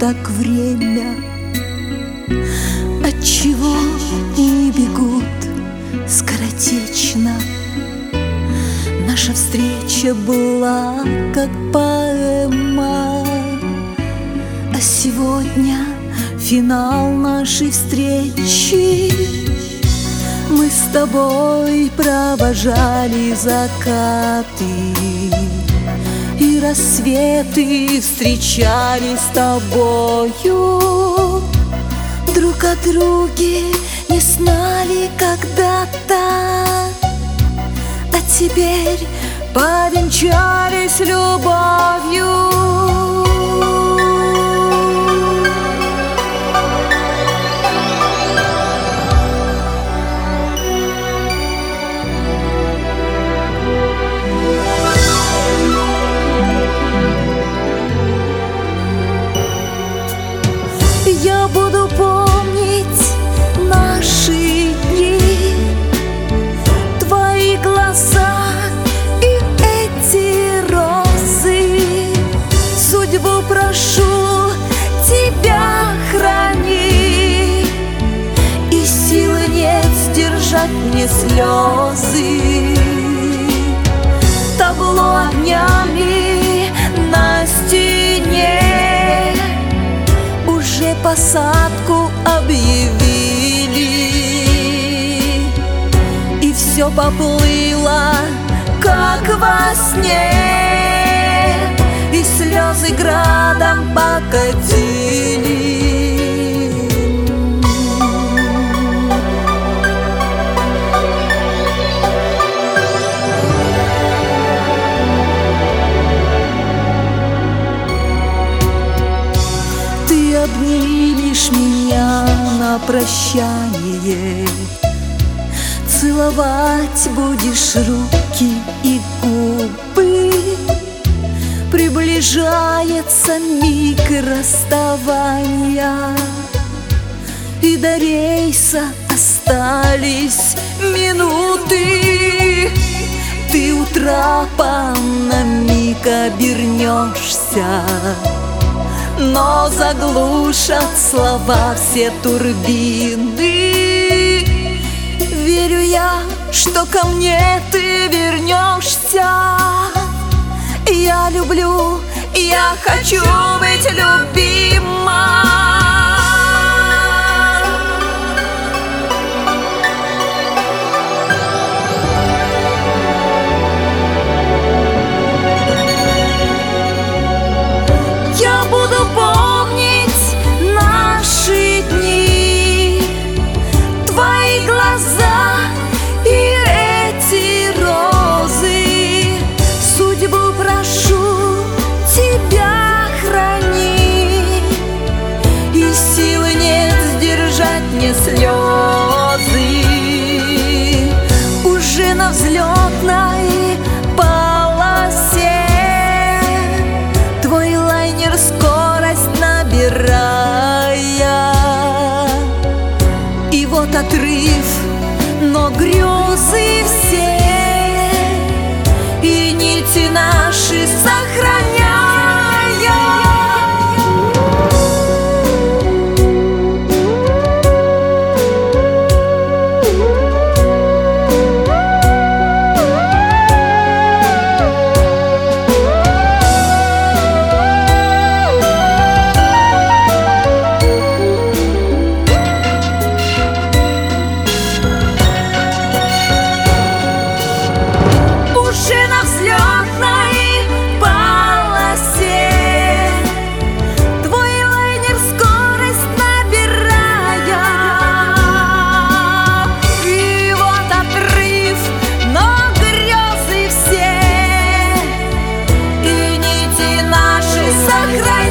так время? Отчего не бегут скоротечно? Наша встреча была как поэма, а сегодня финал нашей встречи. Мы с тобой провожали закаты и рассветы, встречались с тобою. Друг о друге не знали когда-то, а теперь повенчались любовью. Я буду помнить наши дни, твои глаза и эти розы. Судьбу прошу тебя, храни, и силы нет сдержать мне слезы. Табло огнями на стене уже посадку объявили, и все поплыло, как во сне, и слезы градом покатили. Ты обнимешь меня на прощание, целовать будешь руки и губы. Приближается миг расставания, и до рейса остались минуты. Ты у трапа на миг обернешься, но заглушат слова все турбины. Верю я, что ко мне ты вернешься. Я люблю, я хочу быть любима. Я буду помнить наши дни, твои глаза и эти розы. Судьбу прошу тебя, храни, и силы нет сдержать мне слезы. Уже на взлетной полосе твой лайнер скорость набирая, и вот отрыв, но грезы все и нити наши сохраняя. Сохрани.